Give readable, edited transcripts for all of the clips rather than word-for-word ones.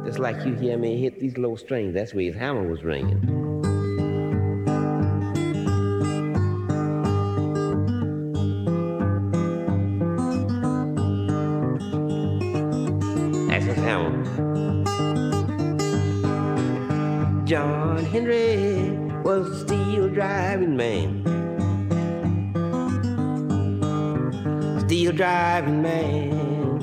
Just like you hear me hit these low strings, that's where his hammer was ringing. That's his hammer. John Henry was a steel driving man. Steel driving man.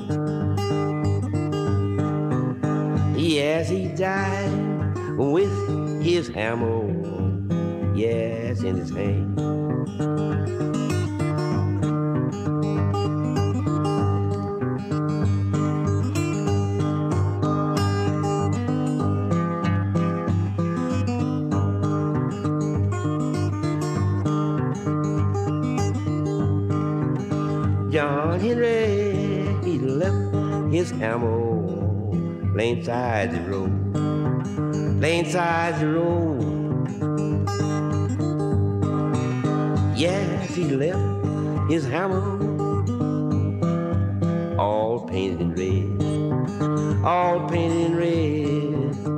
Yes, he died with his hammer, yes, in his hand. John Henry, he left his hammer laying side the road, laying side the road. Yes, he left his hammer all painted in red, all painted in red.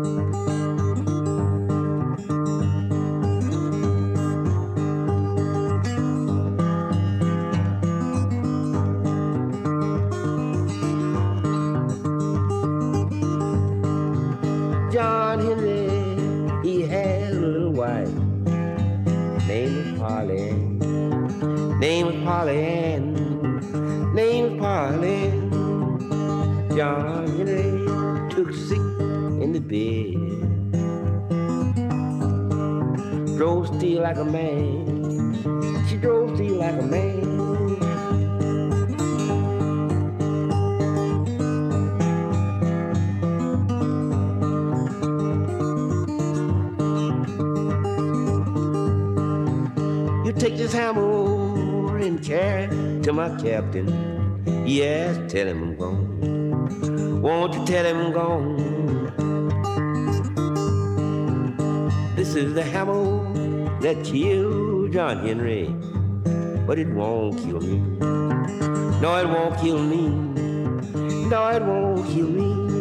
John Henry, he had a little wife, name was Polly Ann, name was Polly Ann, name was Polly Ann. John Henry took sick in the bed, drove steel like a man, she drove steel like a man. Take this hammer and carry it to my captain. Yes, tell him I'm gone. Won't you tell him I'm gone? This is the hammer that killed John Henry, but it won't kill me. No, it won't kill me. No, it won't kill me.